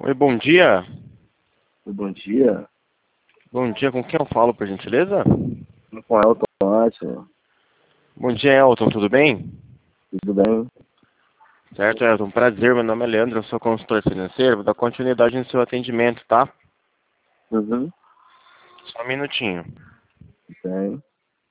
Oi, bom dia. Bom dia, Bom dia, com quem eu falo, por gentileza? com o Elton Márcio, Bom dia, Elton, tudo bem? tudo bem? Certo, Elton, prazer, meu nome é Leandro, eu sou consultor financeiro, vou dar continuidade no seu atendimento, tá? Uhum, Só um minutinho. bem.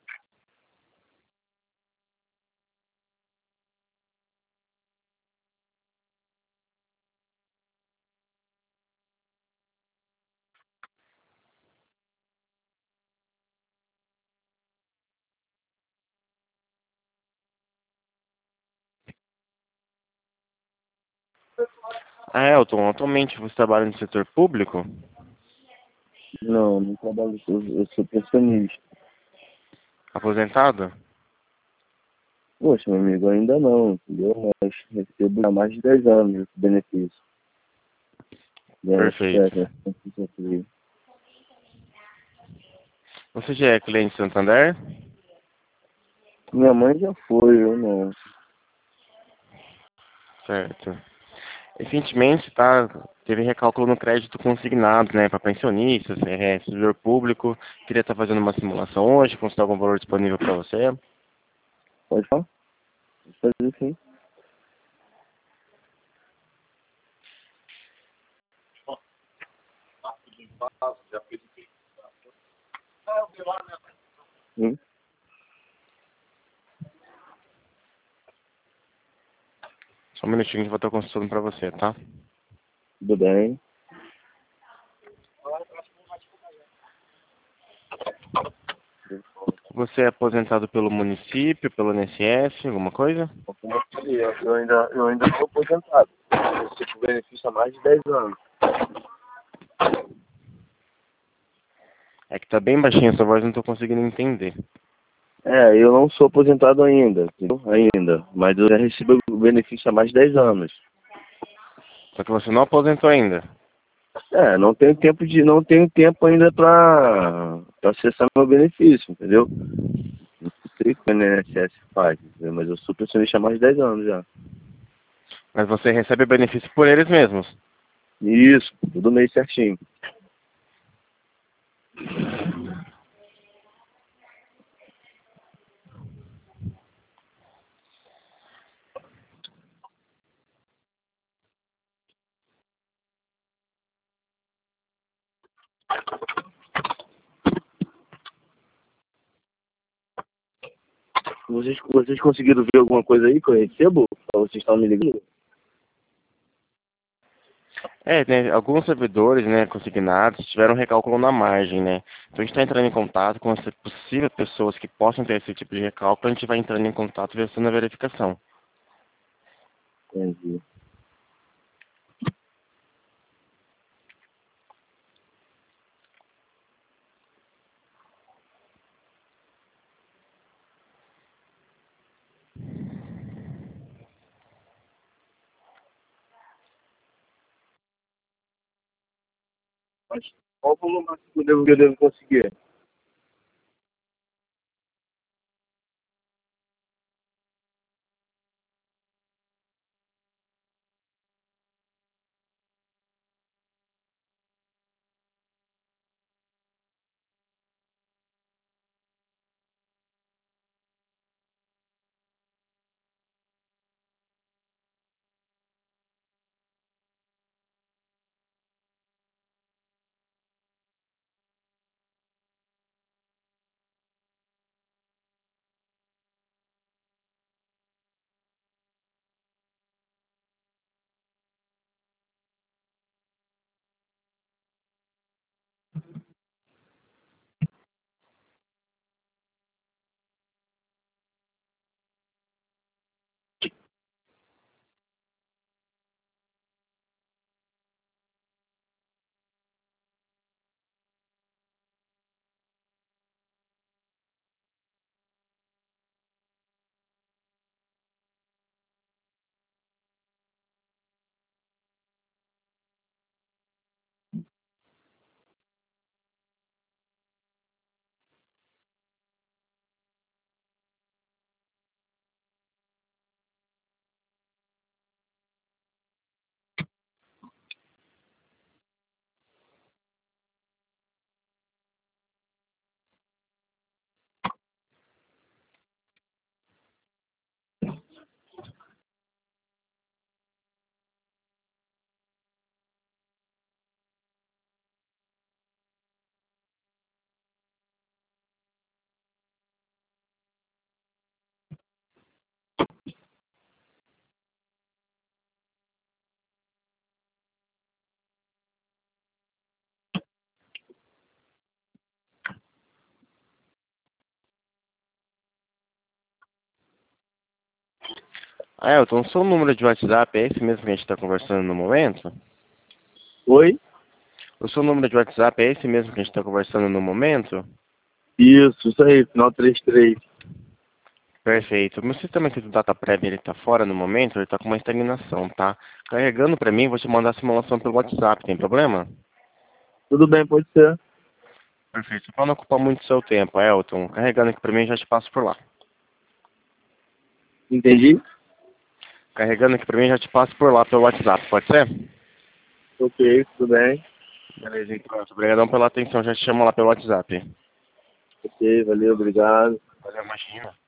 Elton, atualmente você trabalha no setor público? Não, não trabalho, eu sou pensionista. Aposentado? Poxa, meu amigo, ainda não, entendeu? Mas recebo há mais de 10 anos esse benefício. Perfeito. Benefício aqui. Você já é cliente Santander? Minha mãe já foi, eu não. Certo. Recentemente, tá, teve recálculo no crédito consignado, né, para pensionistas, servidor público. Queria estar fazendo uma simulação hoje, consultar algum valor disponível para você. Pode falar? Pode fazer sim. Sim, Só um minutinho que eu vou estar consultando para você, tá? tudo bem. Você é aposentado pelo município, pelo INSS, alguma coisa? Como eu falei, eu ainda sou aposentado. Eu recebo benefício há mais de 10 anos. É que tá bem baixinha a sua voz, não tô conseguindo entender. Eu não sou aposentado ainda, entendeu? Ainda, mas eu já recebo o benefício há mais de 10 anos. Só que você não aposentou ainda. Não tenho tempo ainda para acessar meu benefício, entendeu? Não sei o que o INSS faz, entendeu? Mas eu sou pensionista há mais de 10 anos já. Mas você recebe benefício por eles mesmos. Isso, tudo mês certinho. Vocês conseguiram ver alguma coisa aí que eu recebo? Ou vocês estão me ligando? É, né, alguns servidores, né, consignados, tiveram recálculo na margem, né? Então a gente está entrando em contato com as possíveis pessoas que possam ter esse tipo de recálculo, a gente vai entrando em contato e fazendo a verificação. Entendi. Mas qual o volume máximo que eu devo conseguir? Ah, Elton, o seu número de WhatsApp é esse mesmo que a gente está conversando no momento? Oi? O seu número de WhatsApp é esse mesmo que a gente está conversando no momento? Isso aí, final 33. Perfeito. Meu sistema aqui do Data Prévia, ele tá fora no momento, ele tá com uma estagnação, tá? Carregando pra mim, vou te mandar a simulação pelo WhatsApp, tem problema? Tudo bem, pode ser. Perfeito. Pra não ocupar muito seu tempo, Elton, carregando aqui pra mim, já te passo por lá. Entendi? Carregando aqui pra mim, já te passo por lá pelo WhatsApp, pode ser? Ok, tudo bem. Beleza, então, Elton. Obrigadão pela atenção, já te chamo lá pelo WhatsApp. Ok, valeu, obrigado. Valeu, imagina.